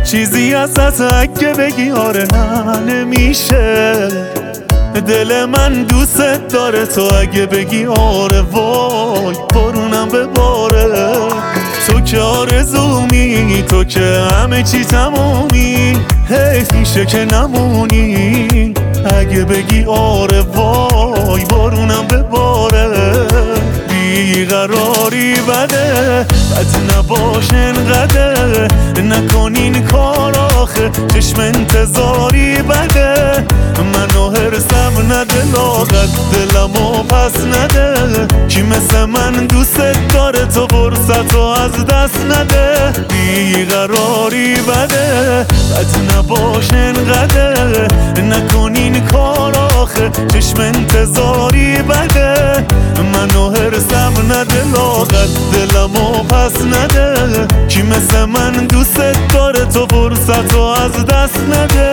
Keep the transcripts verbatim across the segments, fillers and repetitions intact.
چیزی ازت اگه بگی آره نه نمیشه. دل من دوست داره تو اگه بگی آره وای بارونم بباره. تو که آرزومی، تو که همه چی تمومی، حیف میشه که نمونی اگه بگی آره وای بارونم بباره. بیقراری بده، بد نباش انقدر، نکن این کار آخه چشم انتظاری بده. منو هرسم نده لاغت دلمو پس نده، کی مثل من دوست داره تو فرصتو از دست نده. بیقراری بده، بد نباش انقدر، نکن این کار آخه چشم انتظاری بده. منو هرسم نده لاغت دلمو پس نده، کی مثل من دوست داره تو فرصتو از دست نده.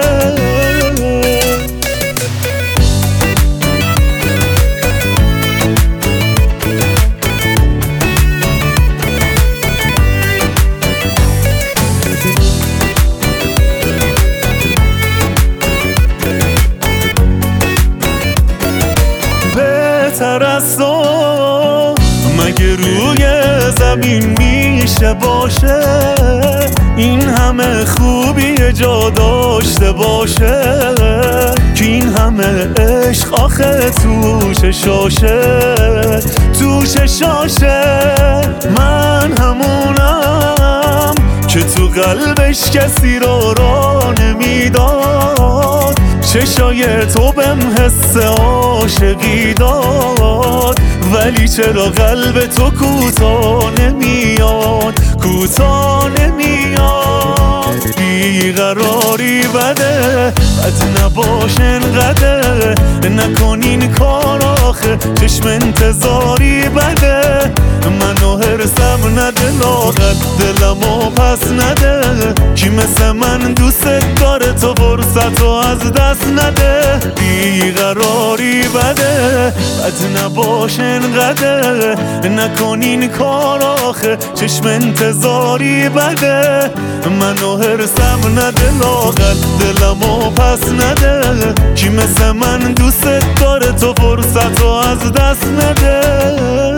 بهتر از تو مگه روی زمین میشه باشه؟ این همه خوبی جا داشته باشه که این همه عشق آخه توش شاشه توش شاشه. من همونم که تو قلبش کسی رو را نمیداد، چشای تو بهم حس عاشقی داد، ولی چرا قلب تو کوتاه نمیاد کوتاه نمیاد. بیقراری بده، بد نباش انقدر، نکن این کار آخه چشم انتظاری بده. منو هرسم نده لاغت دلمو پس نده، کی مثل من دوست داره تو فرصتو از دست نده. بیقراری بده، بد نباش انقدر، نکن این کار آخه چشم انتظاری بده. منو هرسم نده لاغت دلمو پس نده، کی مثل من دوست داره تو فرصتو از دست نده.